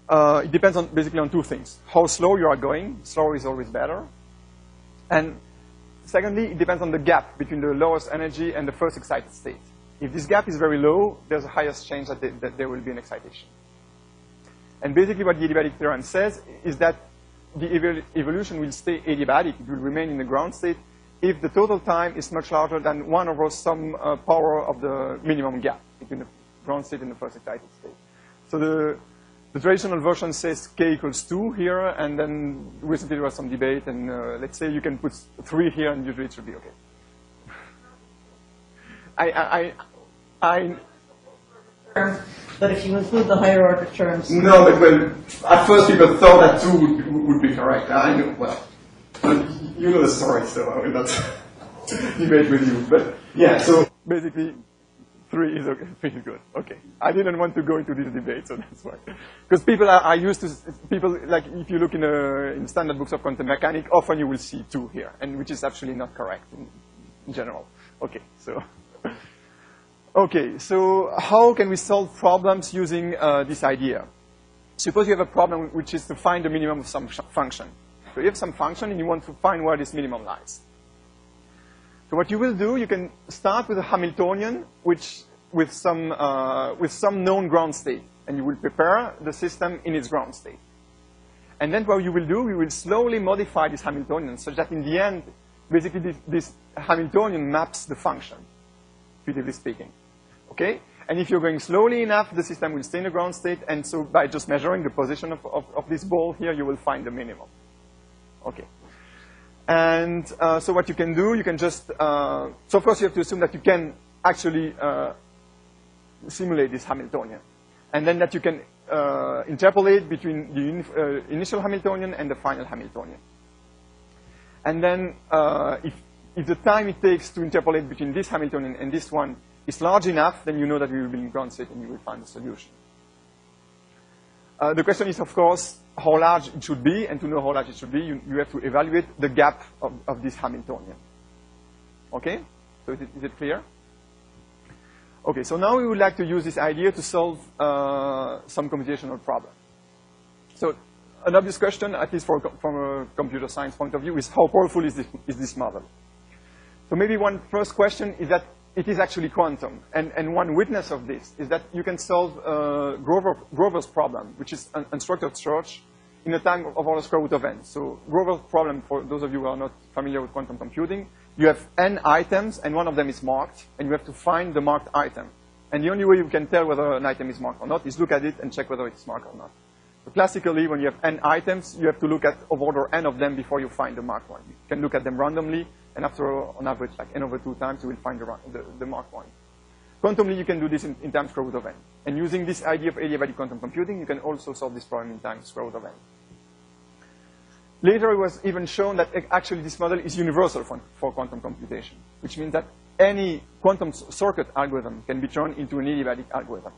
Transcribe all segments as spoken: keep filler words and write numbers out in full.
uh, it depends on basically on two things. How slow you are going. Slower is always better. And secondly, it depends on the gap between the lowest energy and the first excited state. If this gap is very low, there's a highest chance that, they, that there will be an excitation. And basically what the adiabatic theorem says is that the evol evolution will stay adiabatic. It will remain in the ground state if the total time is much larger than one over some uh, power of the minimum gap between the ground state and the first excited state. So the, the traditional version says k equals two here, and then recently there was some debate, and uh, let's say you can put three here, and usually it should be okay. I, I, I, I But if you include the higher order terms... No, but well, at first people thought that two would, would be correct. I know, well, you know the story, so I will not debate with you. But yeah, so basically, three is okay, three is good. Okay, I didn't want to go into this debate, so that's why. Because people are, are used to, people, like if you look in, a, in standard books of quantum mechanics, often you will see two here, and which is actually not correct in, in general. Okay, so... Okay, so how can we solve problems using uh, this idea? Suppose you have a problem which is to find the minimum of some function. So you have some function and you want to find where this minimum lies. So what you will do, you can start with a Hamiltonian which, with, some, uh, with some known ground state. And you will prepare the system in its ground state. And then what you will do, you will slowly modify this Hamiltonian such that in the end, basically this, this Hamiltonian maps the function, figuratively speaking. Okay? And if you're going slowly enough, the system will stay in the ground state, and so by just measuring the position of, of, of this ball here, you will find the minimum. Okay. And uh, so what you can do, you can just, uh, so first you have to assume that you can actually uh, simulate this Hamiltonian. And then that you can uh, interpolate between the uh, initial Hamiltonian and the final Hamiltonian. And then uh, if, if the time it takes to interpolate between this Hamiltonian and this one is large enough, then you know that we will be in ground state and you will find a solution. Uh, the question is, of course, how large it should be, and to know how large it should be, you, you have to evaluate the gap of, of this Hamiltonian. Okay? So is it, is it clear? Okay, so now we would like to use this idea to solve uh, some computational problem. So an obvious question, at least for, from a computer science point of view, is how powerful is this, is this model? So maybe one first question is that it is actually quantum. And, and one witness of this is that you can solve uh, Grover, Grover's problem, which is an unstructured search in a time of order square root of n. So Grover's problem, for those of you who are not familiar with quantum computing, you have n items, and one of them is marked, and you have to find the marked item. And the only way you can tell whether an item is marked or not is look at it and check whether it's marked or not. So classically, when you have n items, you have to look at of order n of them before you find the marked one. You can look at them randomly, and after, on average, like n over two times, you will find the, the, the marked one. Quantumly, you can do this in, in time square root of n. And using this idea of adiabatic quantum computing, you can also solve this problem in time square root of n. Later, it was even shown that actually this model is universal for, for quantum computation, which means that any quantum circuit algorithm can be turned into an adiabatic algorithm.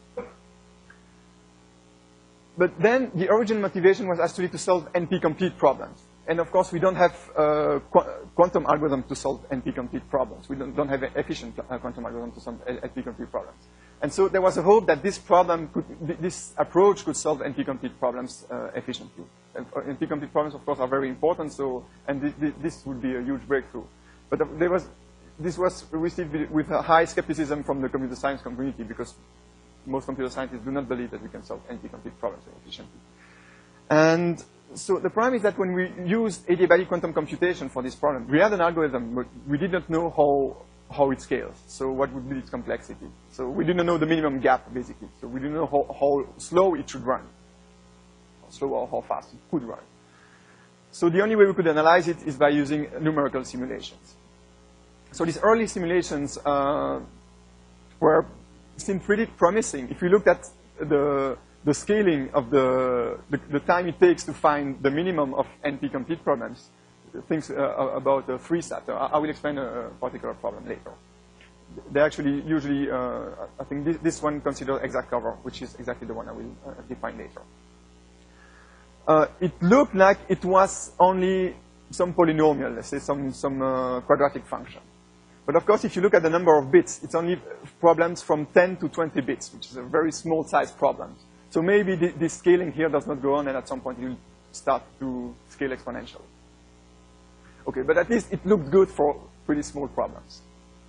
But then the original motivation was actually to solve N P-complete problems. And of course, we don't have uh, qu quantum algorithm to solve N P-complete problems. We don't, don't have an efficient uh, quantum algorithm to solve N P-complete problems. And so there was a hope that this problem could, this approach could solve N P-complete problems uh, efficiently. N P-complete problems, of course, are very important. So, and th th this would be a huge breakthrough. But there was, this was received with a high skepticism from the computer science community because most computer scientists do not believe that we can solve N P-complete problems efficiently. And so the problem is that when we used adiabatic quantum computation for this problem, we had an algorithm, but we did not know how, how it scales. So what would be its complexity? So we didn't know the minimum gap, basically. So we didn't know how, how slow it should run, how slow or how fast it could run. So the only way we could analyze it is by using numerical simulations. So these early simulations uh, were seemed pretty promising. If you looked at the the scaling of the, the, the time it takes to find the minimum of N P-complete problems, things uh, about uh, three sat. I, I will explain a, a particular problem later. They actually usually, uh, I think this, this one considers exact cover, which is exactly the one I will uh, define later. Uh, it looked like it was only some polynomial, let's say some, some uh, quadratic function. But of course, if you look at the number of bits, it's only problems from ten to twenty bits, which is a very small size problem. So So maybe the, this scaling here does not go on, and at some point it will start to scale exponentially. Okay, but at least it looked good for pretty small problems.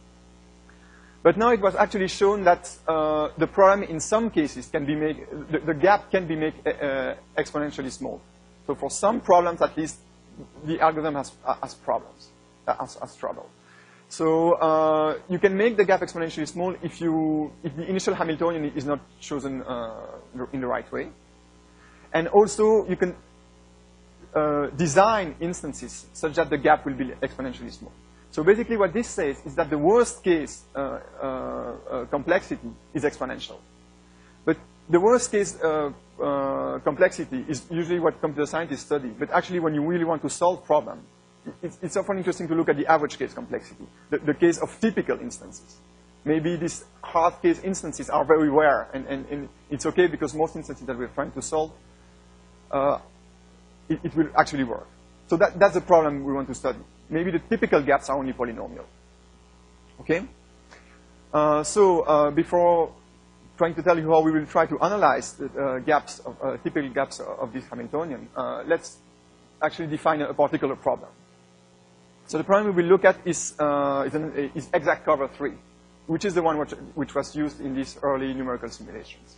But now it was actually shown that uh, the problem in some cases can be made, the, the gap can be made uh, exponentially small. So for some problems, at least, the algorithm has, has problems, has, has trouble. So uh, you can make the gap exponentially small if, you, if the initial Hamiltonian is not chosen uh, in the right way. And also, you can uh, design instances such that the gap will be exponentially small. So basically what this says is that the worst case uh, uh, uh, complexity is exponential. But the worst case uh, uh, complexity is usually what computer scientists study. But actually when you really want to solve problems, it's, it's often interesting to look at the average case complexity, the, the case of typical instances. Maybe these hard case instances are very rare, and, and, and it's okay because most instances that we're trying to solve, uh, it, it will actually work. So that, that's the problem we want to study. Maybe the typical gaps are only polynomial. Okay? Uh, so uh, before trying to tell you how we will try to analyze the uh, gaps, of, uh, typical gaps of this Hamiltonian, uh, let's actually define a, a particular problem. So the problem we will look at is, uh, is, an, is exact cover three, which is the one which, which was used in these early numerical simulations.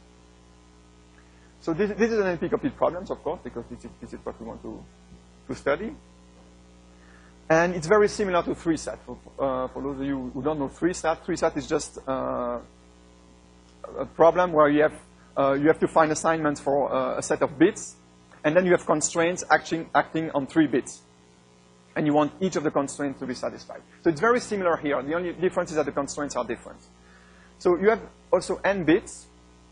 So this, this is an N P-complete problem, of course, because this is, this is what we want to, to study. And it's very similar to three sat. For, uh, for those of you who don't know three sat, three sat is just uh, a problem where you have, uh, you have to find assignments for uh, a set of bits, and then you have constraints acting, acting on three bits. And you want each of the constraints to be satisfied. So it's very similar here. The only difference is that the constraints are different. So you have also n bits,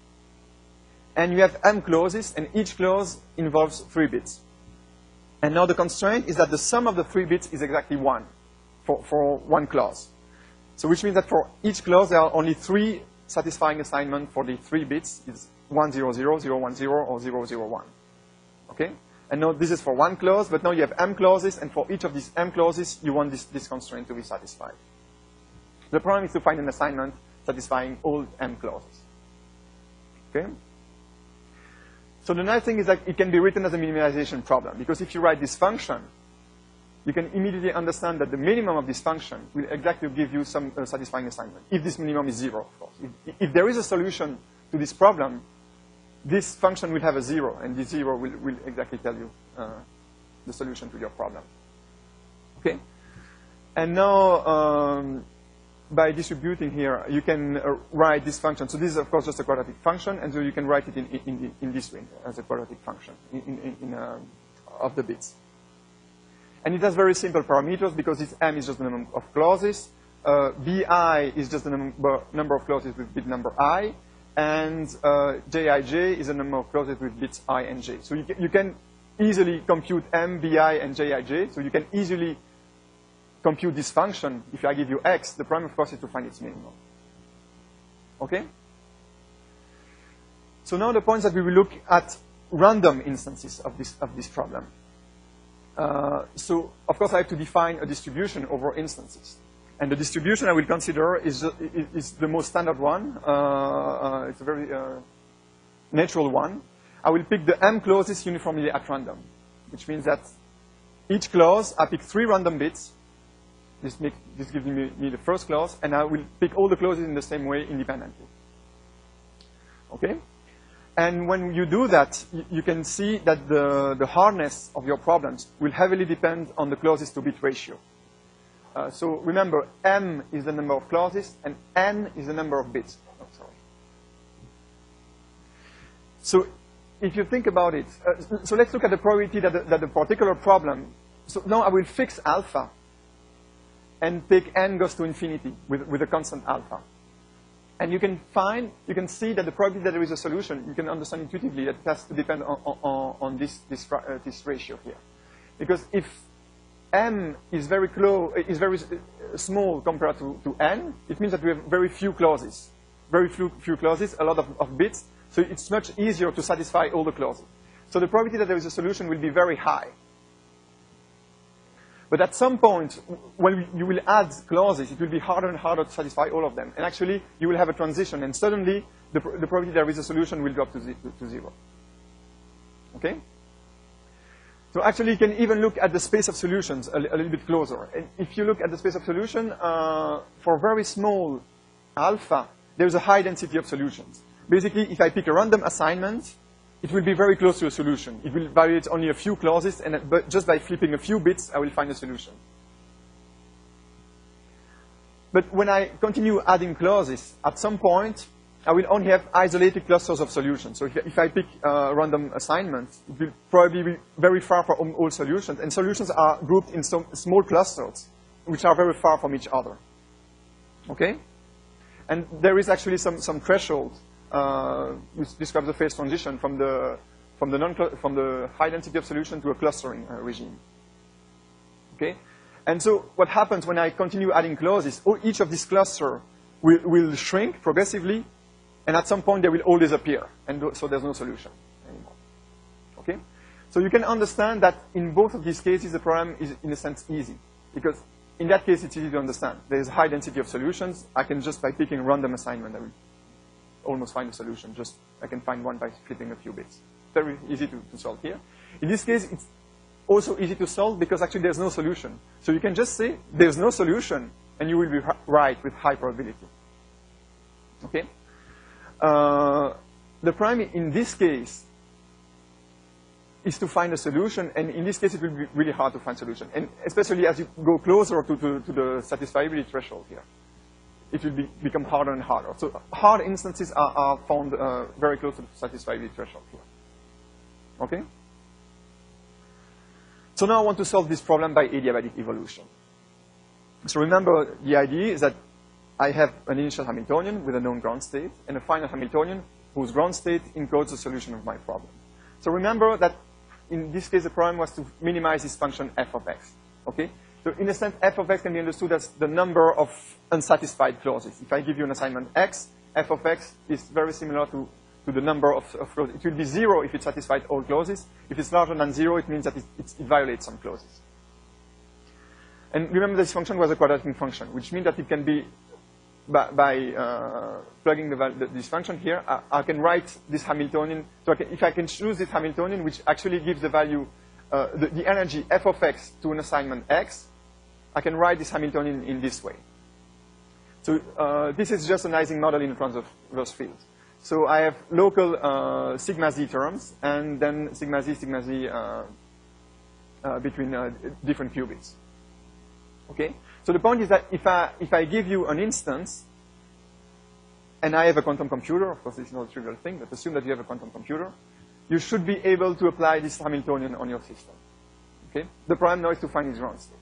and you have m clauses, and each clause involves three bits. And now the constraint is that the sum of the three bits is exactly one for, for one clause. So which means that for each clause, there are only three satisfying assignments for the three bits. It's one, zero, zero, zero, one, zero, or zero, zero, one. Okay? And now this is for one clause, but now you have m clauses, and for each of these m clauses, you want this, this constraint to be satisfied. The problem is to find an assignment satisfying all m clauses. Okay? So the nice thing is that it can be written as a minimization problem, because if you write this function, you can immediately understand that the minimum of this function will exactly give you some uh, satisfying assignment, if this minimum is zero, of course. If, if there is a solution to this problem, this function will have a zero, and this zero will, will exactly tell you uh, the solution to your problem. Okay? And now, um, by distributing here, you can uh, write this function. So this is, of course, just a quadratic function, and so you can write it in, in, in this way as a quadratic function in, in, in, uh, of the bits. And it has very simple parameters because this m is just the number of clauses. Uh, bi is just the number, number of clauses with bit number I. And uh, jij is the number of clauses with bits I and j. So you can, you can easily compute m, bi, and jij. So you can easily compute this function. If I give you x, the problem, of course, is to find its minimum. Okay? So now the point is that we will look at random instances of this, of this problem. Uh, so, of course, I have to define a distribution over instances. And the distribution I will consider is, is the most standard one. Uh, uh, it's a very uh, natural one. I will pick the m clauses uniformly at random, which means that each clause, I pick three random bits. This, make, this gives me, me the first clause, and I will pick all the clauses in the same way independently. Okay? And when you do that, you, you can see that the, the hardness of your problems will heavily depend on the clauses to bit ratio. Uh, so remember, m is the number of clauses, and n is the number of bits. Oh, sorry. So if you think about it, uh, so let's look at the probability that the, that the particular problem, so now I will fix alpha, and take n goes to infinity with, with a constant alpha. And you can find, you can see that the probability that there is a solution, you can understand intuitively that it has to depend on, on, on this, this, uh, this ratio here. Because if m is very close, is very small compared to, to n, it means that we have very few clauses. Very few, few clauses, a lot of, of bits, so it's much easier to satisfy all the clauses. So the probability that there is a solution will be very high. But at some point, when you will add clauses, it will be harder and harder to satisfy all of them. And actually, you will have a transition, and suddenly the, the probability there is a solution will drop to, to, to zero. Okay? So actually, you can even look at the space of solutions a, a little bit closer. And if you look at the space of solution, uh, for very small alpha, there's a high density of solutions. Basically, if I pick a random assignment, it will be very close to a solution. It will evaluate only a few clauses, and but just by flipping a few bits, I will find a solution. But when I continue adding clauses, at some point, I will only have isolated clusters of solutions. So if, if I pick a random assignment, it will probably be very far from all solutions. And solutions are grouped in some small clusters, which are very far from each other. Okay? And there is actually some, some threshold uh, which describes the phase transition from the, from the, non from the high density of solution to a clustering uh, regime. Okay? And so what happens when I continue adding clauses, each of these clusters will, will shrink progressively, and at some point they will all disappear, and so there's no solution anymore. Okay? So you can understand that in both of these cases, the problem is, in a sense, easy. Because in that case, it's easy to understand. There's a high density of solutions. I can just, by picking a random assignment, I will almost find a solution. Just, I can find one by flipping a few bits. Very easy to, to solve here. In this case, it's also easy to solve because actually there's no solution. So you can just say there's no solution, and you will be right with high probability. Okay? Uh, the problem in this case is to find a solution, and in this case it will be really hard to find a solution. And especially as you go closer to, to, to the satisfiability threshold here, it will be, become harder and harder. So hard instances are, are found uh, very close to the satisfiability threshold here. Okay? So now I want to solve this problem by adiabatic evolution. So remember, the idea is that I have an initial Hamiltonian with a known ground state and a final Hamiltonian whose ground state encodes the solution of my problem. So remember that in this case, the problem was to minimize this function f of x. Okay? So in a sense, f of x can be understood as the number of unsatisfied clauses. If I give you an assignment x, f of x is very similar to, to the number of, of clauses. It will be zero if it satisfies all clauses. If it's larger than zero, it means that it, it, it violates some clauses. And remember, this function was a quadratic function, which means that it can be by, by uh, plugging the, the, this function here, I, I can write this Hamiltonian. So I can, if I can choose this Hamiltonian, which actually gives the value, uh, the, the energy f of x to an assignment x, I can write this Hamiltonian in this way. So uh, this is just an Ising model in transverse field. So I have local uh, sigma z terms, and then sigma z, sigma z uh, uh, between uh, different qubits. Okay? So the point is that if I, if I give you an instance, and I have a quantum computer, of course this is not a trivial thing, but assume that you have a quantum computer, you should be able to apply this Hamiltonian on your system. Okay? The problem now is to find its ground state.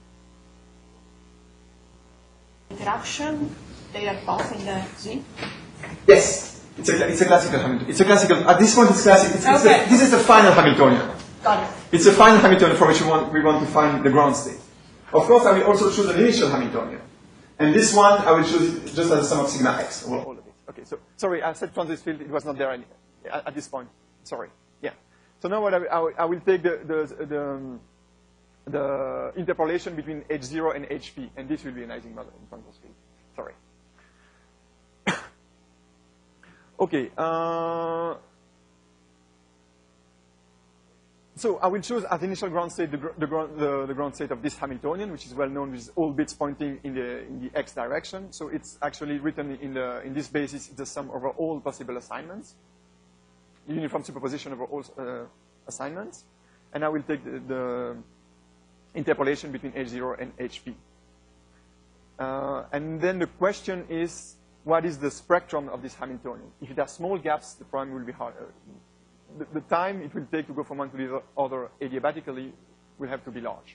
Interaction, they are both in the Z? Yes. It's a, it's a classical Hamiltonian. It's a classical, at this point it's classic. It's, it's okay. a, this is the final Hamiltonian. Got it. It's a final Hamiltonian for which we want, we want to find the ground state. Of course, I will also choose an initial Hamiltonian. And this one, I will choose it just as a sum of sigma x, or all of it. Okay, so, sorry, I said transverse field, it was not there any, at, at this point. Sorry, yeah. So now what I, I, I will take the, the, the, um, the interpolation between H zero and H P, and this will be an Ising model in transverse field. Sorry. Okay, uh, so I will choose as initial ground state the, the, the, the ground state of this Hamiltonian, which is well known, which is all bits pointing in the, in the x direction. So it's actually written in, the, in this basis, it's the sum over all possible assignments, uniform superposition over all uh, assignments. And I will take the, the interpolation between H zero and H P. Uh, and then the question is, what is the spectrum of this Hamiltonian? If it has small gaps, the problem will be hard. Uh, The, the time it will take to go from one to the other adiabatically will have to be large.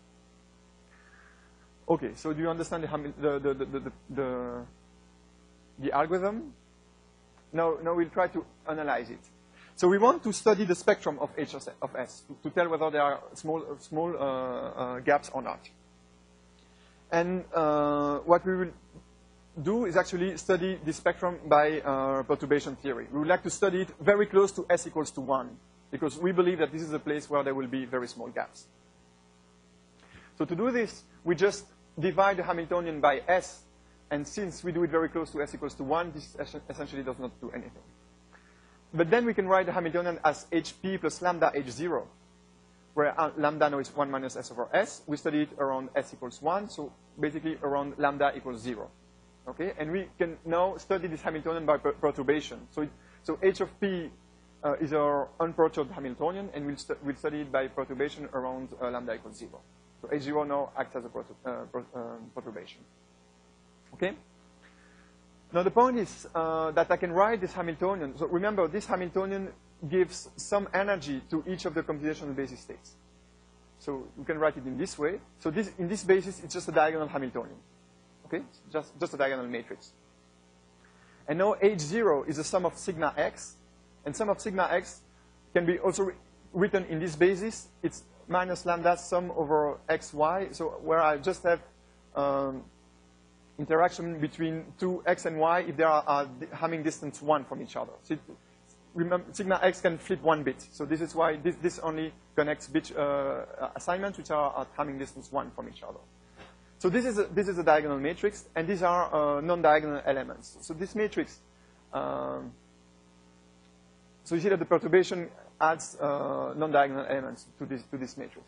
Okay, so do you understand the, the, the, the, the, the, the algorithm? Now, now we'll try to analyze it. So we want to study the spectrum of H of S to, to tell whether there are small, small uh, uh, gaps or not. And uh, what we will do is actually study the spectrum by uh, perturbation theory. We would like to study it very close to S equals to one, because we believe that this is a place where there will be very small gaps. So to do this, we just divide the Hamiltonian by S, And since we do it very close to s equals to one, this essentially does not do anything. But then we can write the Hamiltonian as hp plus lambda h zero, where lambda now is one minus s over s. We study it around s equals one, so basically around lambda equals zero. Okay, and we can now study this Hamiltonian by per perturbation. So, it, so h of p uh, is our unperturbed Hamiltonian, and we'll, stu we'll study it by perturbation around uh, lambda equals zero. So h zero now acts as a pertur uh, per uh, perturbation. Okay. Now the point is uh, that I can write this Hamiltonian. So remember, this Hamiltonian gives some energy to each of the computational basis states. So you can write it in this way. So this, in this basis, it's just a diagonal Hamiltonian. Okay, just, just a diagonal matrix. And now h zero is the sum of sigma x. And sum of sigma x can be also written in this basis. It's minus lambda sum over xy. So where I just have um, interaction between two x and y if they are uh, Hamming distance one from each other. So it, remember, sigma x can flip one bit. So this is why this, this only connects bit uh, assignments which are at Hamming distance one from each other. So this is a, this is a diagonal matrix, and these are uh, non-diagonal elements. So this matrix, um, so you see that the perturbation adds uh, non-diagonal elements to this to this matrix.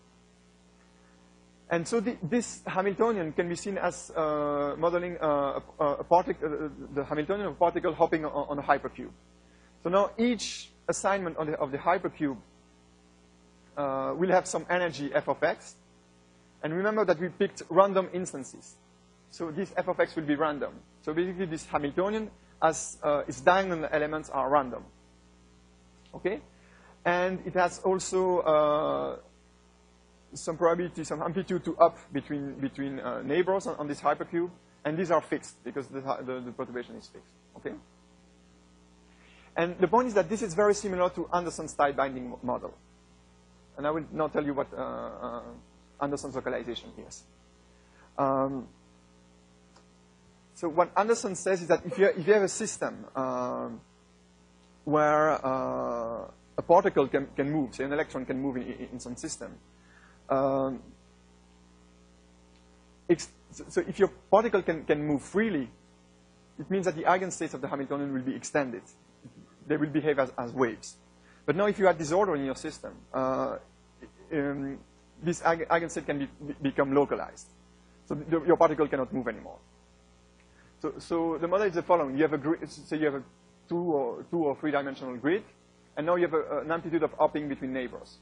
And so the, this Hamiltonian can be seen as uh, modeling uh, a, a particle, uh, the Hamiltonian of a particle hopping on, on a hypercube. So now each assignment on the, of the hypercube uh, will have some energy f of x. And remember that we picked random instances. So this f of x will be random. So basically this Hamiltonian, as uh, its diagonal elements are random. Okay? And it has also uh, some probability, some amplitude to up between, between uh, neighbors on, on this hypercube. And these are fixed because the, the, the perturbation is fixed. Okay? And the point is that this is very similar to Anderson's tight binding model. And I will now tell you what uh, uh, Anderson's localization is. Um, so what Anderson says is that if you, if you have a system um, where uh, a particle can, can move, say an electron can move in, in some system, um, so if your particle can, can move freely, it means that the eigenstates of the Hamiltonian will be extended. They will behave as, as waves. But now if you have disorder in your system, uh, um, this eigenstate can be, become localized. So the, your particle cannot move anymore. So, so the model is the following. You have a grid, so you have a two or, two or three-dimensional grid, and now you have a, an amplitude of hopping between neighbors.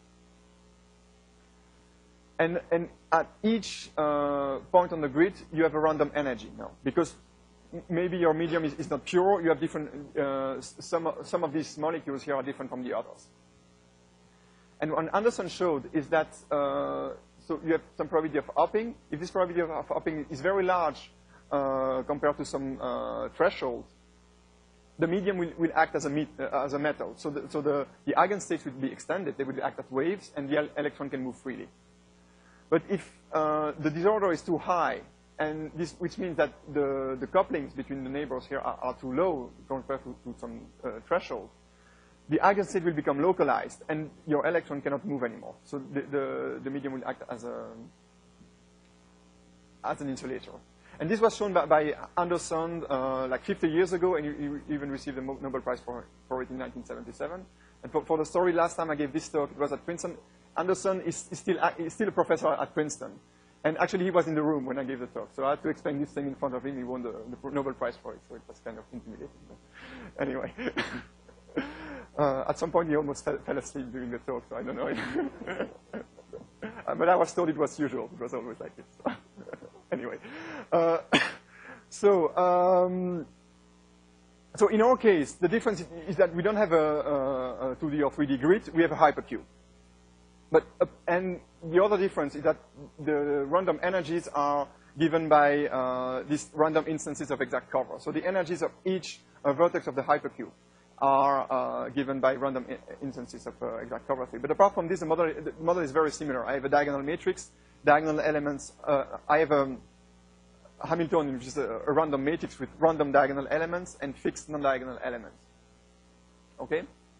And, and at each uh, point on the grid, you have a random energy now. Because maybe your medium is, is not pure, you have different, uh, some, some of these molecules here are different from the others. And what Anderson showed is that, uh, so you have some probability of hopping. If this probability of hopping is very large uh, compared to some uh, threshold, the medium will, will act as a, met, uh, as a metal. So, the, so the, the eigenstates will be extended. They will act as waves, and the electron can move freely. But if uh, the disorder is too high, and this, which means that the, the couplings between the neighbors here are, are too low compared to, to some uh, threshold, the eigenstate will become localized, and your electron cannot move anymore. So the, the, the medium will act as, a, as an insulator. And this was shown by, by Anderson uh, like fifty years ago, and he, he even received the Nobel Prize for, for it in nineteen seventy-seven. And for, for the story, last time I gave this talk, it was at Princeton. Anderson is, is, still, is still a professor at Princeton. And actually, he was in the room when I gave the talk. So I had to explain this thing in front of him. He won the, the Nobel Prize for it, so it was kind of intimidating. But anyway. Uh, at some point, he almost fell, fell asleep during the talk, so I don't know. uh, but I was told it was usual. It was always like this. So. Anyway. Uh, so, um, so in our case, the difference is that we don't have a, a, a two D or three D grid. We have a hypercube. But, uh, and the other difference is that the random energies are given by uh, these random instances of exact cover. So the energies of each uh, vertex of the hypercube are uh, given by random instances of uh, exact cover theory. But apart from this, the model, the model is very similar. I have a diagonal matrix, diagonal elements. Uh, I have a Hamiltonian, which is a, a random matrix with random diagonal elements and fixed non-diagonal elements. Okay?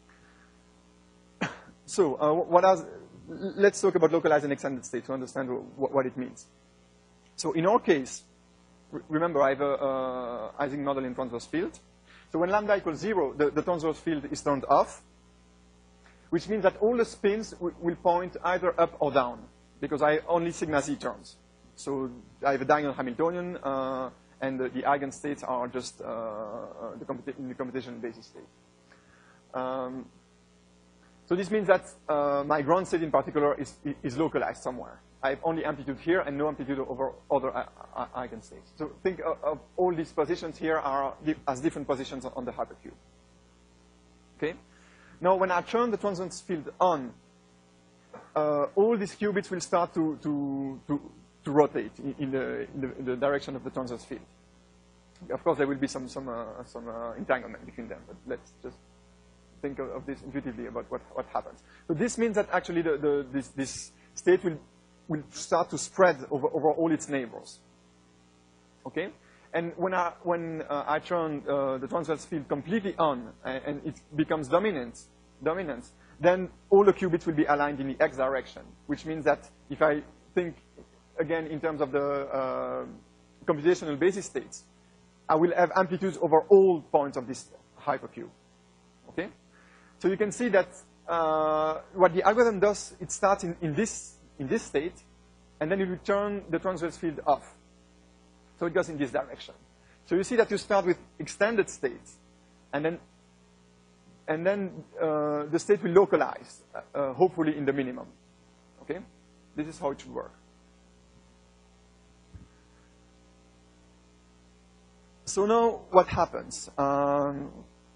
So uh, what else? Let's talk about localized and extended state to understand what, what it means. So in our case, remember, I have a uh, Ising model in transverse field. So when lambda equals zero, the, the transverse field is turned off, which means that all the spins will point either up or down, because I only sigma z terms. So I have a diagonal Hamiltonian, uh, and the, the eigenstates are just uh, uh, the, computa in the computational basis state. Um, so this means that uh, my ground state in particular is, is localized somewhere. I have only amplitude here and no amplitude over other eigenstates. So think of, of all these positions here are di as different positions on the hypercube. Okay? Now, when I turn the transverse field on, uh, all these qubits will start to, to, to, to rotate in, in, the, in, the, in the direction of the transverse field. Of course, there will be some, some, uh, some uh, entanglement between them, but let's just think of, of this intuitively about what, what happens. So this means that actually the, the, this, this state will, will start to spread over, over all its neighbors. Okay? And when I, when, uh, I turn uh, the transverse field completely on and, and it becomes dominant, dominant, then all the qubits will be aligned in the x direction, which means that if I think, again, in terms of the uh, computational basis states, I will have amplitudes over all points of this hypercube. Okay? So you can see that uh, what the algorithm does, it starts in, in, this, in this state, and then it will turn the transverse field off. So it goes in this direction. So you see that you start with extended states, and then, and then uh, the state will localize, uh, hopefully in the minimum. Okay? This is how it should work. So now what happens? Um,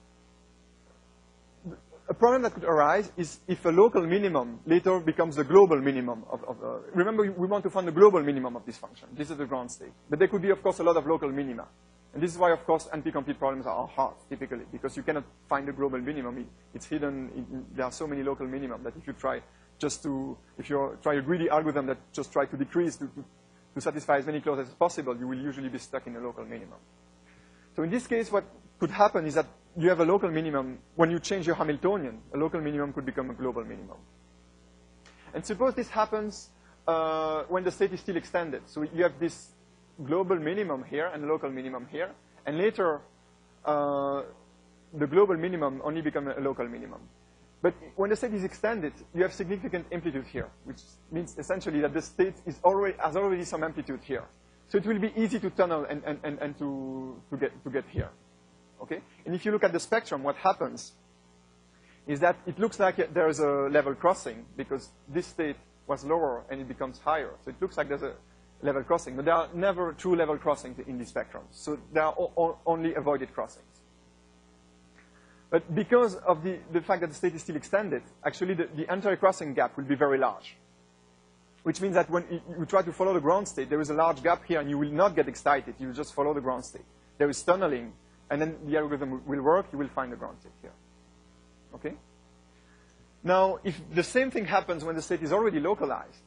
a problem that could arise is if a local minimum later becomes the global minimum of, of uh, remember, we want to find the global minimum of this function. This is the ground state. But there could be, of course, a lot of local minima. And this is why, of course, N P-complete problems are hard, typically, because you cannot find the global minimum. It, it's hidden. It, there are so many local minimum that if you try just to, if you try a greedy algorithm that just try to decrease to, to, to satisfy as many clauses as possible, you will usually be stuck in a local minimum. So in this case, what could happen is that you have a local minimum. When you change your Hamiltonian, a local minimum could become a global minimum. And suppose this happens uh, when the state is still extended. So you have this global minimum here and local minimum here. And later, uh, the global minimum only becomes a local minimum. But when the state is extended, you have significant amplitude here, which means essentially that the state is already, has already some amplitude here. So it will be easy to tunnel and, and, and, and to, to, get, to get here. Okay? And if you look at the spectrum, what happens is that it looks like there is a level crossing because this state was lower and it becomes higher. So it looks like there's a level crossing. But there are never true level crossings in the spectrum. So there are o only avoided crossings. But because of the, the fact that the state is still extended, actually the, the anti-crossing gap will be very large. Which means that when you try to follow the ground state, there is a large gap here, and you will not get excited. You will just follow the ground state. There is tunneling, and then the algorithm will work. You will find the ground state here. Okay? Now, if the same thing happens when the state is already localized,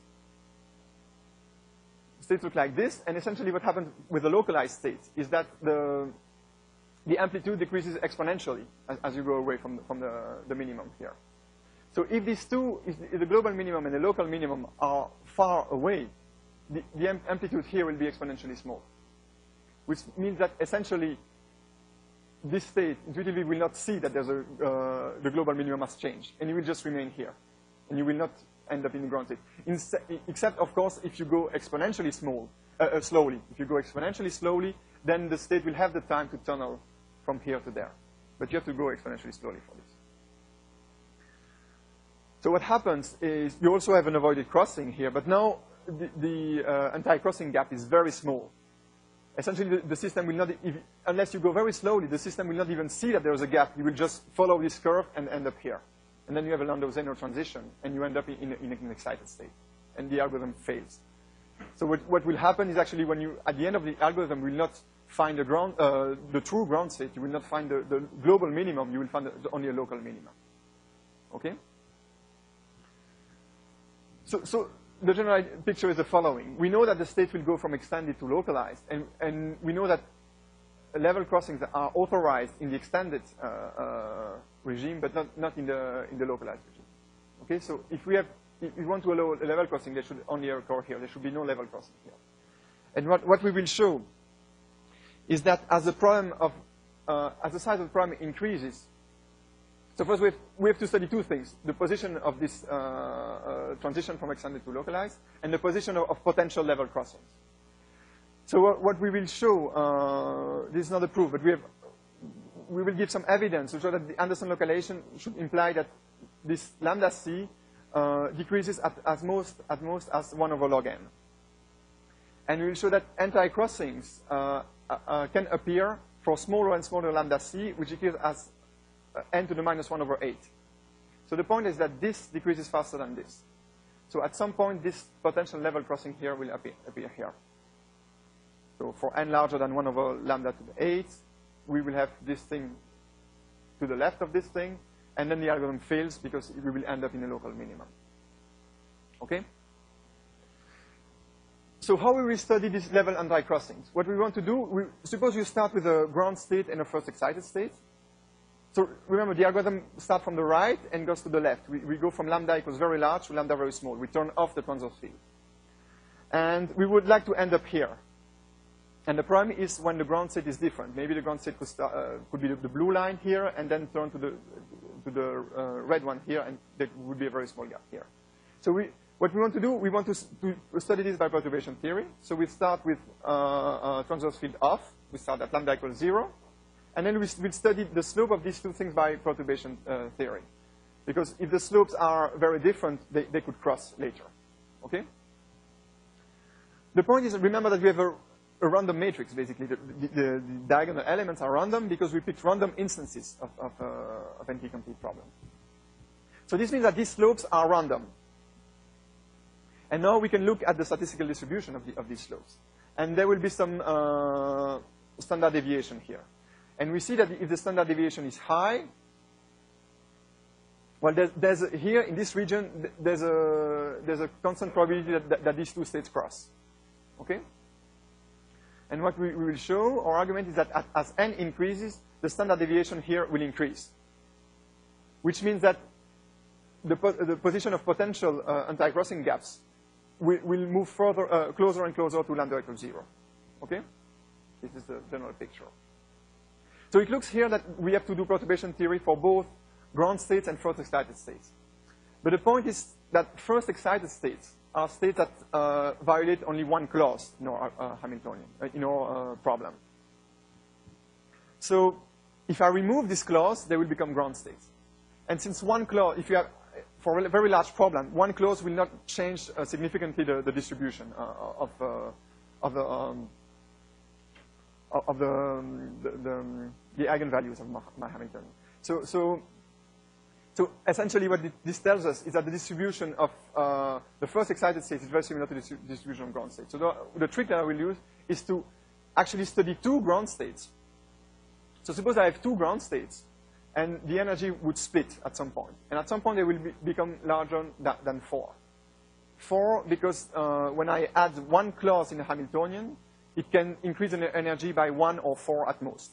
states look like this, and essentially what happens with the localized states is that the, the amplitude decreases exponentially as, as you go away from, the, from the, the minimum here. So if these two, if the global minimum and the local minimum are far away, the, the amplitude here will be exponentially small. Which means that essentially this state intuitively will not see that there's a, uh, the global minimum has changed. And it will just remain here. And you will not end up in the ground state. Inse except, of course, if you go exponentially small, uh, uh, slowly. If you go exponentially slowly, then the state will have the time to tunnel from here to there. But you have to go exponentially slowly for this. So what happens is you also have an avoided crossing here, but now the, the uh, anti-crossing gap is very small. Essentially, the, the system will not, if, unless you go very slowly, the system will not even see that there is a gap. You will just follow this curve and end up here. And then you have a Landau-Zeno transition, and you end up in, in, in an excited state. And the algorithm fails. So what, what will happen is actually when you, at the end of the algorithm, you will not find the, ground, uh, the true ground state. You will not find the, the global minimum. You will find the, the, only a local minimum. Okay? So, so the general picture is the following. We know that the state will go from extended to localized, and, and we know that level crossings are authorized in the extended uh, uh, regime, but not, not in, the, in the localized regime. Okay, so if we, have, if we want to allow a level crossing, there should only occur here. There should be no level crossing here. And what, what we will show is that as the problem of, uh, as the size of the problem increases, so first we have, we have to study two things, the position of this uh, uh, transition from extended to localized, and the position of, of potential level crossings. So what, what we will show, uh, this is not a proof, but we have, we will give some evidence to show that the Anderson localization should imply that this lambda c uh, decreases at, at, most, at most as one over log n. And we will show that anti-crossings uh, uh, can appear for smaller and smaller lambda c, which occurs as uh, n to the minus one over eight. So the point is that this decreases faster than this. So at some point, this potential level crossing here will appear, appear here. So for n larger than one over lambda to the eight, we will have this thing to the left of this thing, and then the algorithm fails because we will end up in a local minimum. Okay? So how will we study these level anti-crossings? What we want to do, we, suppose you start with a ground state and a first excited state. So remember, the algorithm starts from the right and goes to the left. We, we go from lambda equals very large to lambda very small. We turn off the transverse field. And we would like to end up here. And the problem is when the ground state is different. Maybe the ground state could, start, uh, could be the, the blue line here and then turn to the, to the uh, red one here, and there would be a very small gap here. So we, what we want to do, we want to, to study this by perturbation theory. So we start with uh, uh, transverse field off. We start at lambda equals zero. And then we will study the slope of these two things by perturbation uh, theory. Because if the slopes are very different, they, they could cross later. Okay? The point is, remember that we have a a random matrix, basically. The, the, the diagonal elements are random because we picked random instances of, of, uh, of N P-complete problem. So this means that these slopes are random. And now we can look at the statistical distribution of, the, of these slopes. And there will be some uh, standard deviation here. And we see that if the standard deviation is high, well, there's, there's a, here in this region, there's a, there's a constant probability that, that, that these two states cross. Okay? And what we, we will show, our argument is that at, as n increases, the standard deviation here will increase. Which means that the, po the position of potential uh, anti-crossing gaps will, will move further, uh, closer and closer to lambda equals zero. Okay? This is the general picture. So it looks here that we have to do perturbation theory for both ground states and first excited states. But the point is that first excited states are states that uh, violate only one clause in our uh, Hamiltonian, uh, in our uh, problem. So if I remove this clause, they will become ground states. And since one clause, if you have, for a very large problem, one clause will not change uh, significantly the, the distribution uh, of, uh, of the, um, of the, um, the, the, um, the eigenvalues of my, my Hamiltonian. So, so So essentially what this tells us is that the distribution of uh, the first excited state is very similar to the distribution of ground states. So the, the trick that I will use is to actually study two ground states. So suppose I have two ground states, and the energy would split at some point. And at some point they will be, become larger than, than four. Four because uh, when I add one clause in the Hamiltonian, it can increase the energy by one or four at most.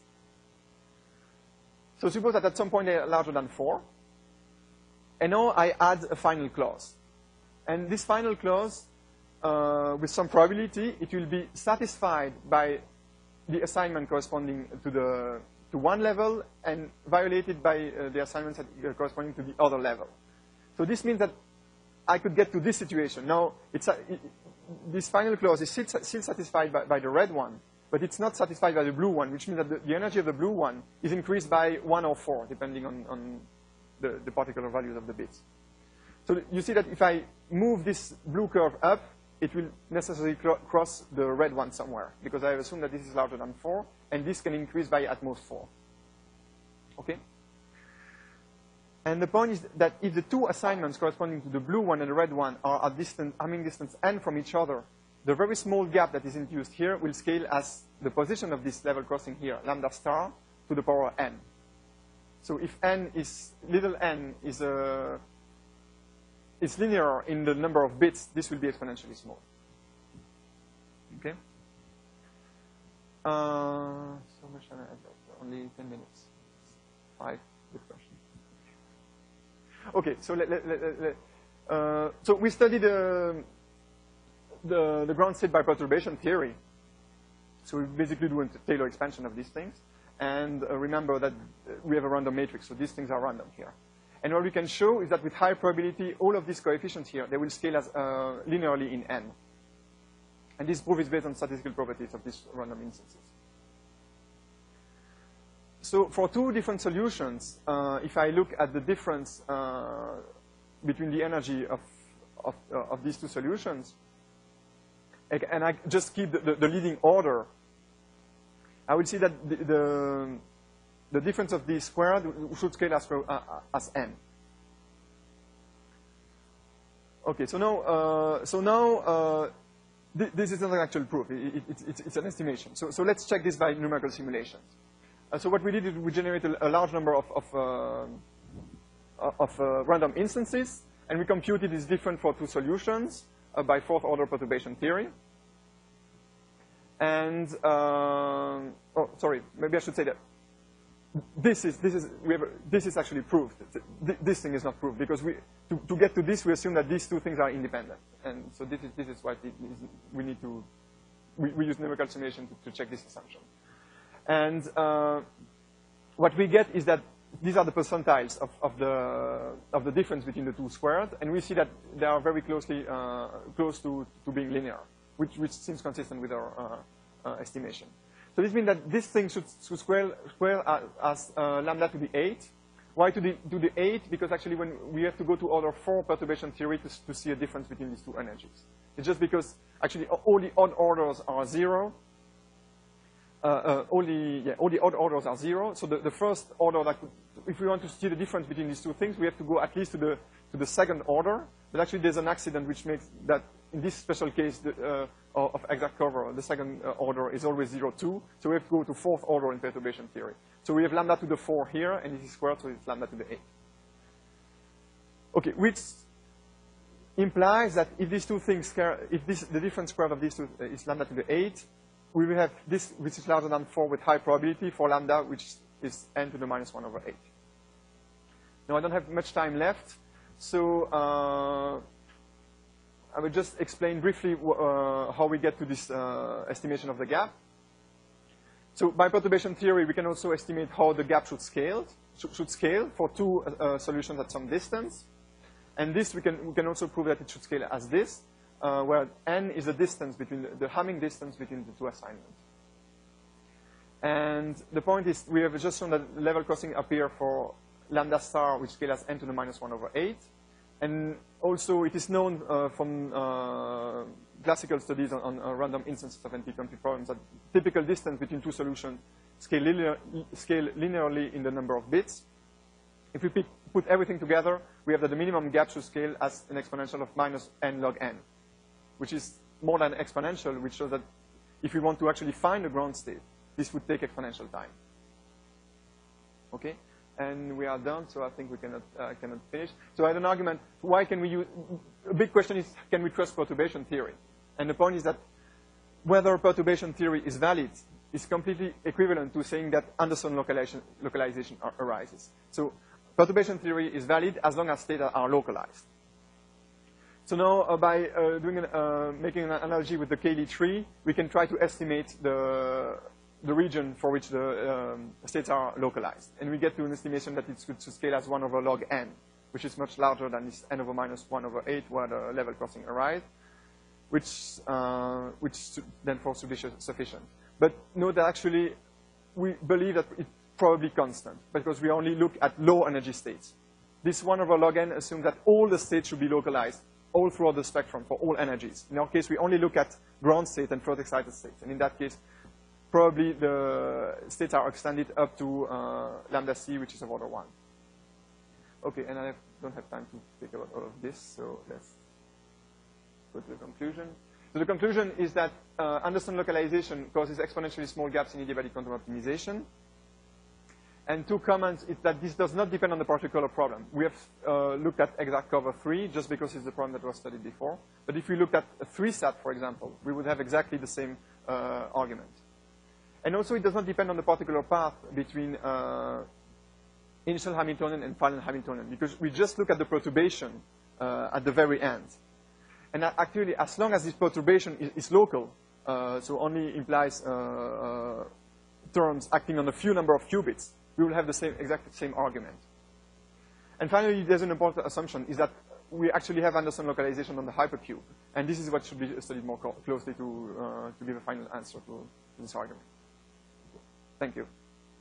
So suppose that at some point they are larger than four. And now I add a final clause. And this final clause, uh, with some probability, it will be satisfied by the assignment corresponding to the to one level and violated by uh, the assignments that, uh, corresponding to the other level. So this means that I could get to this situation. Now, it's a, it, this final clause is still, still satisfied by, by the red one, but it's not satisfied by the blue one, which means that the, the energy of the blue one is increased by one or four, depending on, on The, the particular values of the bits. So you see that if I move this blue curve up, it will necessarily cross the red one somewhere, because I have assumed that this is larger than four, and this can increase by at most four. Okay? And the point is that if the two assignments corresponding to the blue one and the red one are at distant, Hamming distance n from each other, the very small gap that is induced here will scale as the position of this level crossing here, lambda star, to the power n. So if n is, little n is, a, is linear in the number of bits, this will be exponentially small. Okay? Uh, so much time I have left? Only ten minutes. Five. Good question. Okay, so let, let, let, let, uh, so we studied the, the, the ground state by perturbation theory. So we basically do a Taylor expansion of these things. And uh, remember that we have a random matrix, so these things are random here. And what we can show is that with high probability, all of these coefficients here, they will scale as uh, linearly in n. And this proof is based on statistical properties of these random instances. So for two different solutions, uh, if I look at the difference uh, between the energy of, of, uh, of these two solutions, and I just keep the, the, the leading order, I will see that the, the, the difference of these squared should scale as, uh, as n. Okay, so now, uh, so now uh, th this is not an actual proof. It, it, it, it's, it's an estimation. So, so let's check this by numerical simulations. Uh, so what we did is we generated a large number of, of, uh, of uh, random instances, and we computed this different for two solutions uh, by fourth order perturbation theory. And, uh, oh, sorry, maybe I should say that this is, this is, we have, this is actually proved. This thing is not proved, because we, to, to get to this, we assume that these two things are independent. And so this is, this is what it is, we need to, we, we use numerical simulation to, to check this assumption. And uh, what we get is that these are the percentiles of, of, the, of the difference between the two squared, and we see that they are very closely, uh, close to, to being linear, which, which seems consistent with our uh, uh, estimation. So this means that this thing should, should square, square as uh, lambda to the eight. Why to the, to the eight? Because actually when we have to go to order four perturbation theory to, to see a difference between these two energies. It's just because actually all the odd orders are zero. Uh, uh, all, the, yeah, all the odd orders are zero. So the, the first order, that could, if we want to see the difference between these two things, we have to go at least to the, to the second order. But actually there's an accident which makes that in this special case the, uh, of exact cover, the second uh, order is always zero, two. So we have to go to fourth order in perturbation theory. So we have lambda to the four here, and this is squared, so it's lambda to the eight. Okay, which implies that if these two things, if this, the difference squared of these two is lambda to the eight, we will have this, which is larger than four with high probability for lambda, which is n to the minus one over eight. Now I don't have much time left, so uh, I will just explain briefly uh, how we get to this uh, estimation of the gap. So by perturbation theory, we can also estimate how the gap should scale, should, should scale for two uh, solutions at some distance. And this, we can, we can also prove that it should scale as this, uh, where n is the distance between, the, the Hamming distance between the two assignments. And the point is, we have just shown that level crossing appear for lambda star, which scale as n to the minus one over eight. And also, it is known uh, from uh, classical studies on, on uh, random instances of N P-complete problems that typical distance between two solutions scale, linear, scale linearly in the number of bits. If we pick, put everything together, we have that the minimum gap should scale as an exponential of minus n log n, which is more than exponential, which shows that if we want to actually find the ground state, this would take exponential time. Okay? And we are done, so I think we cannot, uh, cannot finish. So I had an argument, why can we use, a big question is, can we trust perturbation theory? And the point is that whether perturbation theory is valid is completely equivalent to saying that Anderson localization, localization arises. So perturbation theory is valid as long as states are localized. So now, uh, by uh, doing an, uh, making an analogy with the Cayley tree, we can try to estimate the the region for which the um, states are localized. And we get to an estimation that it's good to scale as one over log n, which is much larger than this n over minus one over eight where the level crossing arrives, which, uh, which then force to be sufficient. But note that actually we believe that it's probably constant because we only look at low energy states. This one over log n assumes that all the states should be localized all throughout the spectrum for all energies. In our case, we only look at ground state and first excited states. And in that case, probably the states are extended up to uh, lambda c, which is of order one. Okay, and I have, don't have time to speak about all of this, so let's go to the conclusion. So the conclusion is that uh, Anderson localization causes exponentially small gaps in adiabatic quantum optimization. And two comments is that this does not depend on the particular problem. We have uh, looked at exact cover three just because it's the problem that was studied before. But if we looked at a three sat, for example, we would have exactly the same uh, argument. And also, it does not depend on the particular path between uh, initial Hamiltonian and final Hamiltonian, because we just look at the perturbation uh, at the very end. And actually, as long as this perturbation is, is local, uh, so only implies uh, uh, terms acting on a few number of qubits, we will have the same, exact same argument. And finally, there's an important assumption, is that we actually have Anderson localization on the hypercube. And this is what should be studied more closely to, uh, to give a final answer to, to this argument. Thank you.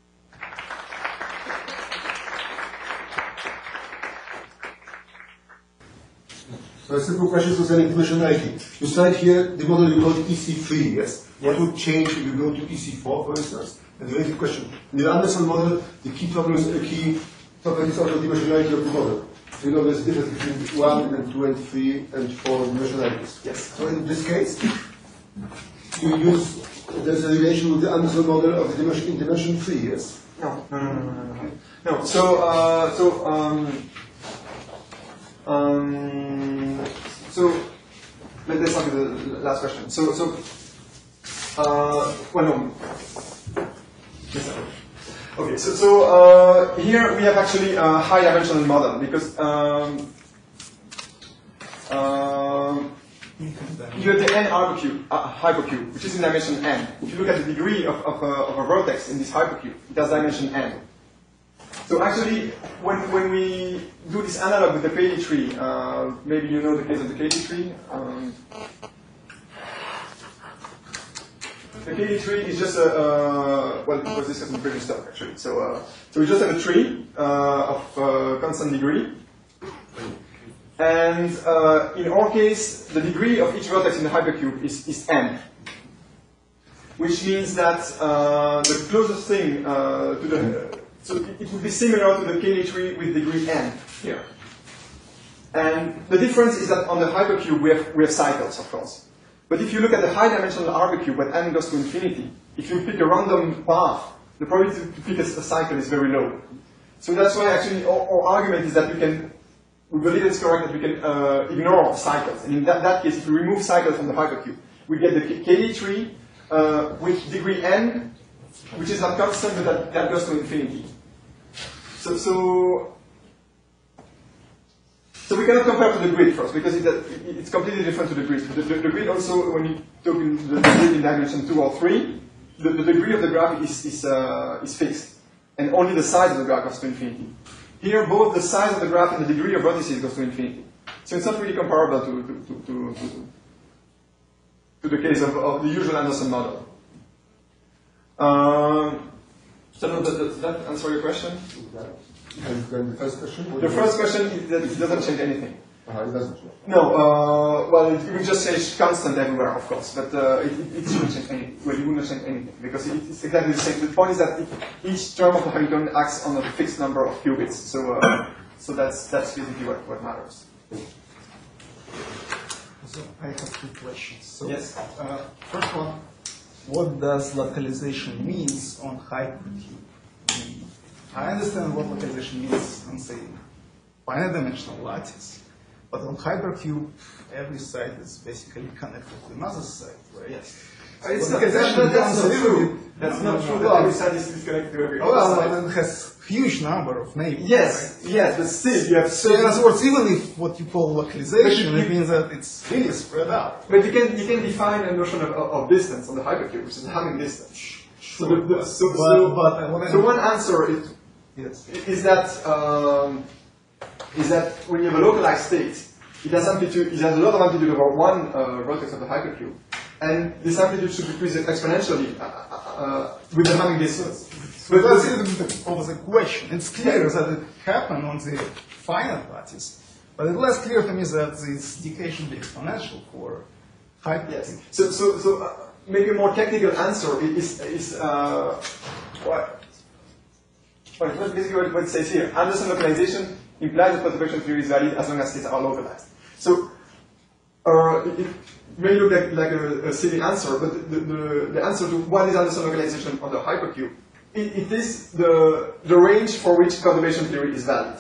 So a simple question concerning dimensionality. You cite here the model you call E C three, yes? What would change if you go to E C four, for instance? And the related question. In the Anderson model, the key problems, the key properties of the dimensionality of the model. You know there's a difference between one and two and three and four dimensionalities. Yes. So in this case, you use, there's a relation with the Anderson model of the dimension in dimension three, yes? No, no, no, no, no, no. No, so, uh, so, um, um, so, let's start with the last question. So, so, uh, well, no. Yes, okay, so, so uh, here we have actually a high dimensional model because um, um, you have the n hypercube, uh, hypercube, which is in dimension n. If you look at the degree of, of, a, of a vertex in this hypercube, it has dimension n. So actually, when, when we do this analog with the Cayley tree, uh, maybe you know the case of the Cayley tree. Um, The Cayley tree is just a, uh, well, it was discussed in the previous talk, actually. So, uh, so we just have a tree uh, of uh, constant degree. And uh, in our case, the degree of each vertex in the hypercube is, is n. Which means that uh, the closest thing uh, to the, so it, it would be similar to the Cayley tree with degree n here. And the difference is that on the hypercube we have, we have cycles, of course. But if you look at the high-dimensional hypercube when n goes to infinity, if you pick a random path, the probability to pick a, a cycle is very low. So that's why actually our, our argument is that we can, we believe it's correct that we can uh, ignore cycles. And in that, that case, if we remove cycles from the hypercube, we get the Cayley tree uh, with degree n, which is not constant, but that, that goes to infinity. So, so So we cannot compare to the grid first, because it, it, it's completely different to the grid. The, the, the grid also, when you talk in the, the grid in dimension two or three, the, the degree of the graph is, is, uh, is fixed. And only the size of the graph goes to infinity. Here, both the size of the graph and the degree of vertices goes to infinity. So it's not really comparable to, to, to, to, to, to the case of, of the usual Anderson model. Um, so does, does that answer your question? And then the first question? The first question is that it doesn't change anything. Uh-huh, it doesn't change. No, uh, well, it will just change constant everywhere, of course, but uh, it, it, it shouldn't change anything. Well, it wouldn't change anything, because it, it's exactly the same. The point is that it, each term of the Hamiltonian acts on a fixed number of qubits, so uh, so that's that's basically what, what matters. So I have two questions. So, Yes. Uh, first one, what does localization means on hypercube? I understand what localization means on, say, finite dimensional lattice, but on hypercube, every site is basically connected to another site, right? Yes. So It's what not, that's not, that's not becomes a true. little bit- That's no, not no, true. no, That every no. site is disconnected to every Oh, other site. well, it has huge number of neighbors. Yes, yes, but still you have. So in other words, even if what you call localization, But you- it means that it's really spread out. But you can you can define a notion of, of, of distance on the hypercube, which is Hamming distance. So, the, the, so, But- so, but, uh, what I- so one answer is Yes. is that um, is that when you have a localized state, it has amplitude. It has a lot of amplitude over one uh, vertex of the hypercube, and this amplitude should decrease exponentially uh, uh, with the Hamming distance. But that's a was a question. It's clear that it happened on the finite lattice, but it's less clear to me that this decay should be exponential for hypercube. Yes. So so so uh, maybe a more technical answer is is uh, what. Well, that's basically what, what it says here. Anderson localization implies that perturbation theory is valid as long as states are localized. So, uh, it, it may look like, like a, a silly answer, but the, the, the answer to what is Anderson localization on the hypercube, it, it is the, the range for which perturbation theory is valid.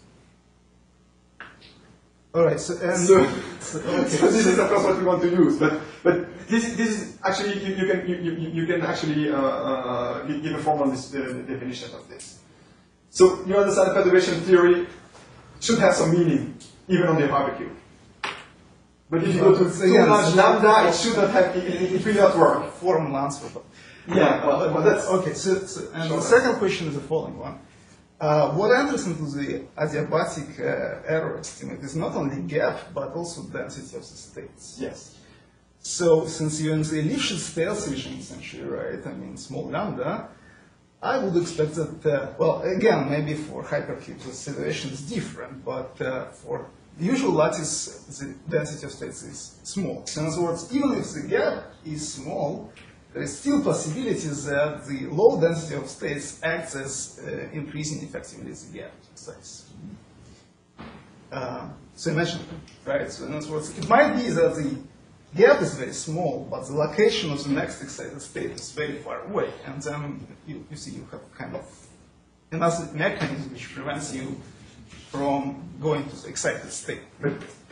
All right. So, and So, so, so okay. this is of course what we want to use, but but this this is actually you, you can you, you, you can actually uh, uh, give a formal this, uh, definition of this. So you understand perturbation theory should have some meaning even on the hypercube. But if you go to So too yeah, large so- lambda, it should not have, it, it, it will not work. Formal answer. But Yeah, well, well, that's okay. So, so and Sure. the second question is the following one. Uh, what enters into the adiabatic uh, error estimate is not only gap, but also density of the states. yes. So since you're in the Lifshitz Thales region, essentially, right, I mean, small lambda, I would expect that, uh, well, again, maybe for hypercube the situation is different, but uh, for the usual lattice, the density of states is small. So in other words, even if the gap is small, there is still possibilities that the low density of states acts as uh, increasing effectively the gap size. Uh, so imagine, right? So in other words, it might be that the gap is very small, but the location of the next excited state is very far away, and then you, you see you have kind of another mechanism which prevents you from going to the excited state. But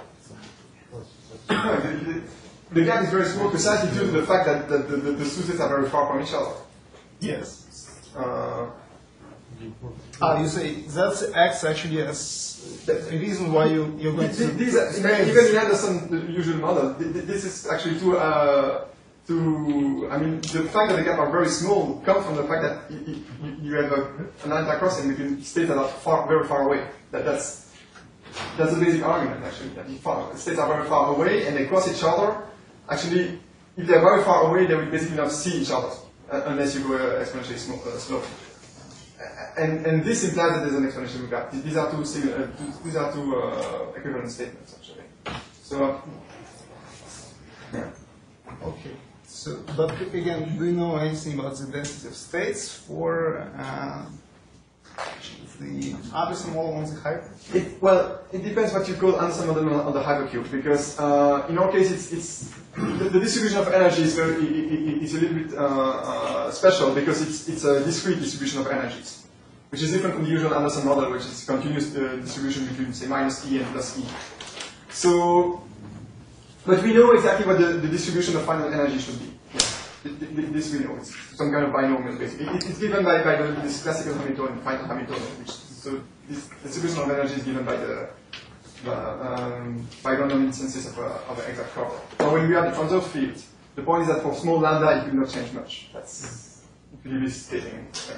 no, the, the, the gap is very small precisely due to the fact that the, the, the, the sources are very far from each other. Yes. Uh, Ah, you say that acts actually as a reason why you, you're going to... These are, even in Anderson, the usual model, th- th- this is actually to, uh, to, I mean, the fact that the gap are very small comes from the fact that y- y- you have a, an anti-crossing between states that are far, very far away. That, that's, that's the basic argument, actually. That if far, states are very far away and they cross each other, actually, if they're very far away, they will basically not see each other, uh, unless you go uh, exponentially small, uh, slow. And, and this implies that there's an exponential gap. These are two, similar, uh, two these are two uh, equivalent statements, actually. So, yeah. Okay. So, but again, do you know anything about the density of states for uh, the Anderson model on the hyper? It, well, it depends what you call Anderson model on, on the hypercube, because uh, in our case, it's, it's the, the distribution of energy is very, it, it, it's a little bit uh, uh, special because it's, it's a discrete distribution of energies, which is different from the usual Anderson model, which is continuous uh, distribution between, say, minus E and plus E. So, but we know exactly what the, the distribution of final energy should be. Yeah. This we know. It's some kind of binomial, basically. It, it's given by, by the, this classical Hamiltonian, final Hamiltonian. Which, so this distribution of energy is given by the uh, um, by random instances of, uh, of an exact curve. So when we have the transverse field, the point is that for small lambda, it will not change much. That's really stating. Yeah.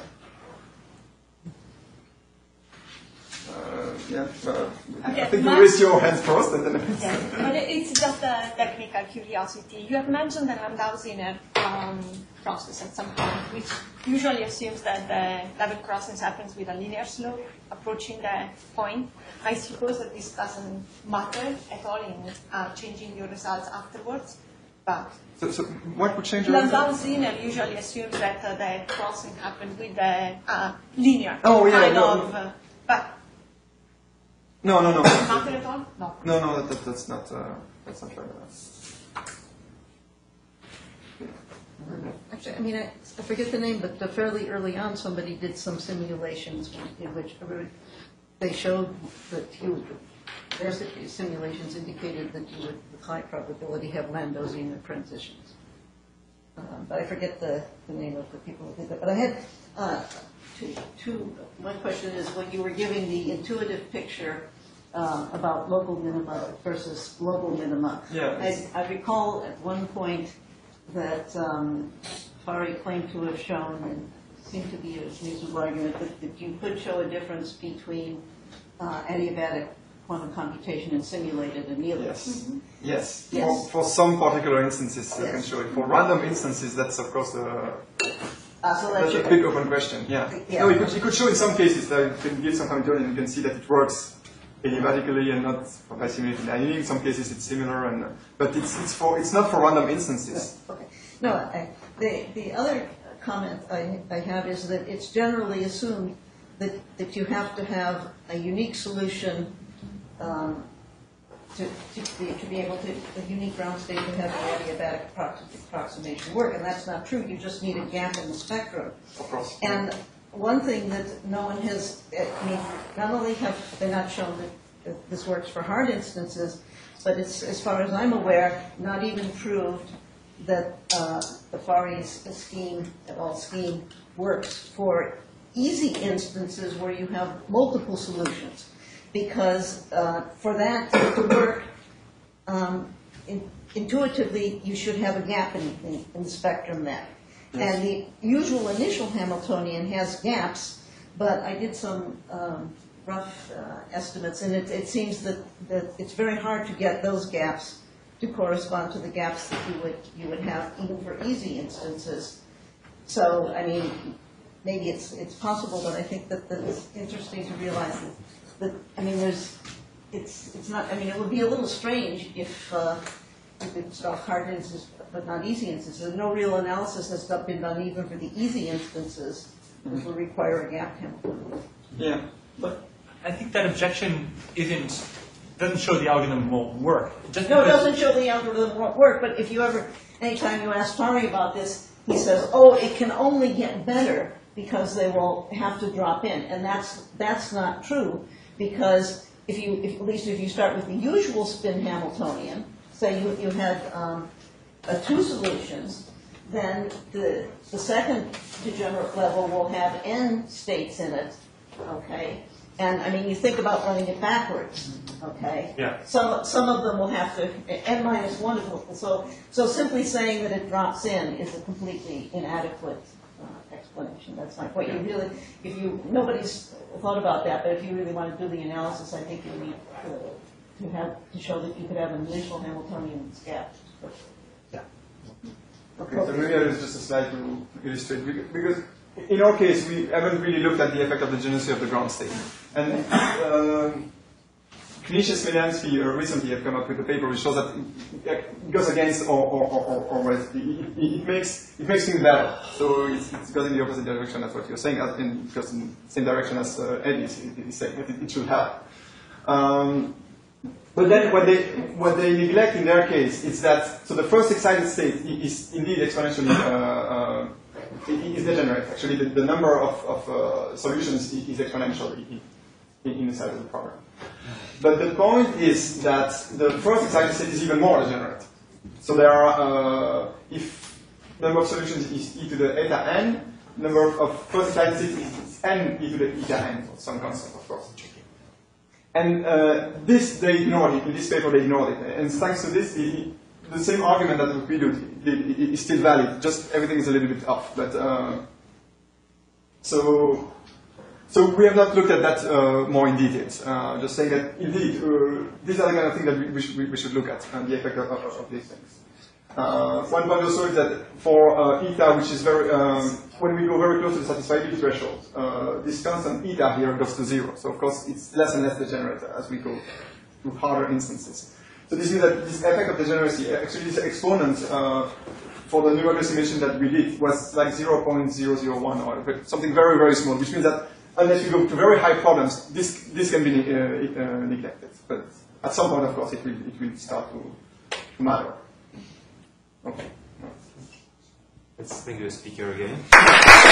Uh, yeah, uh, Okay, I think you Max- raise your hands first, and then. Yeah, but it's just a technical curiosity. You have mentioned the Landau-Zinner um, process at some point, which usually assumes that the level crossings happens with a linear slope approaching the point. I suppose that this doesn't matter at all in uh, changing your results afterwards, but So, so what would change? your result? Landau-Zinner usually assumes that uh, the crossing happened with the uh, linear Oh, yeah, kind no, of, no. uh, but No, no, no. matter at all? No. No, no, that, that, that's not. Uh, that's not right. Actually, I mean, I, I forget the name, but fairly early on, somebody did some simulations in which they showed that you would, their simulations indicated that you would, with high probability, have Landau-Zinner transitions. Um, but I forget the, the name of the people who did that. But I had uh, two, two, one question is when you were giving the intuitive picture uh, about local minima versus global minima. Yeah. I, I recall at one point that um, Fari claimed to have shown, and seemed to be a reasonable argument, that, that you could show a difference between uh, adiabatic quantum computation and simulated annealing. Yes. Yes. Yes. For, for some particular instances, you can Yes. show it. For random instances, that's of course a, Uh, so that's that's a your, big open question. Yeah. Yeah. No, you could, you could show in some cases that you can give some Hamiltonian and you can see that it works adiabatically and not by simulated annealing. In some cases, it's similar, and but it's it's for it's not for random instances. okay. No, I, the, the other comment I, I have is that it's generally assumed that, that you have to have a unique solution um, to, to, be, to be able to, a unique ground state to have the adiabatic approx- approximation work, and that's not true. You just need a gap in the spectrum. Of course. And one thing that no one has, I mean, not only have they not shown that, that this works for hard instances, but it's, as far as I'm aware, not even proved that uh, the Fari's scheme, et al. Scheme, works for easy instances where you have multiple solutions. Because uh, for that to work, um, in, intuitively, you should have a gap in, in, in the spectrum then. And the usual initial Hamiltonian has gaps, but I did some um, rough uh, estimates, and it, it seems that, that it's very hard to get those gaps to correspond to the gaps that you would you would have even for easy instances. So, I mean, maybe it's it's possible, but I think that, that it's interesting to realize that, that I mean, there's it's it's not. I mean, it would be a little strange if. Uh, If it's all hard instances, but not easy instances. No real analysis has been done even for the easy instances, which will require a gap Hamiltonian. Yeah, but I think that objection isn't doesn't show the algorithm won't work. Just no, it doesn't show the algorithm won't work. But if you ever, anytime you ask Tari about this, he says, "Oh, it can only get better because they will have to drop in," and that's that's not true, because if you, if, at least if you start with the usual spin Hamiltonian. Say you, you had um, uh, two solutions, then the, the second degenerate level will have n states in it, okay? And, I mean, you think about running it backwards, okay? Yeah. Some, some of them will have to, n minus one, so, so simply saying that it drops in is a completely inadequate uh, explanation. That's my point. You really, if you, nobody's thought about that, but if you really want to do the analysis, I think you need to, to have to show that you could have an initial Hamiltonian gap. Yeah. Okay, so maybe there is just a slide to illustrate, because in our case we haven't really looked at the effect of the degeneracy of the ground state. And um, Knies, Smilanski uh, recently have come up with a paper which shows that it goes against or or or, or, or it, it, it makes it makes things better. So it's, it's goes in the opposite direction as what you're saying, as in, it goes in the same direction as uh, Eddie is saying, that it, it should help. Um, But then what they, what they neglect in their case is that, so the first excited state is indeed exponentially, uh, uh, is degenerate. Actually, the, the number of, of uh, solutions is exponential in, in inside of the program. But the point is that the first excited state is even more degenerate. So there are, uh, if number of solutions is e to the eta n, number of first excited states is n e to the eta n, so some constant, of course. And uh, this, they ignored it. In this paper, they ignored it. And thanks to this, it, the same argument that we do is still valid. Just everything is a little bit off. But uh, so, so we have not looked at that uh, more in detail. Uh, just saying that indeed, uh, these are the kind of things that we, we, should, we should look at, uh, the effect of, of, of these things. Uh, one point also is that for uh, eta, which is very, um, when we go very close to the satisfiability threshold, uh, this constant eta here goes to zero. So of course it's less and less degenerate as we go to harder instances. So this means that this effect of degeneracy, actually this exponent uh, for the neural estimation that we did was like zero point zero zero one or something very, very small, which means that unless you go to very high problems, this, this can be uh, uh, neglected. But at some point, of course, it will, it will start to, to matter. Okay. Let's thank the speaker again.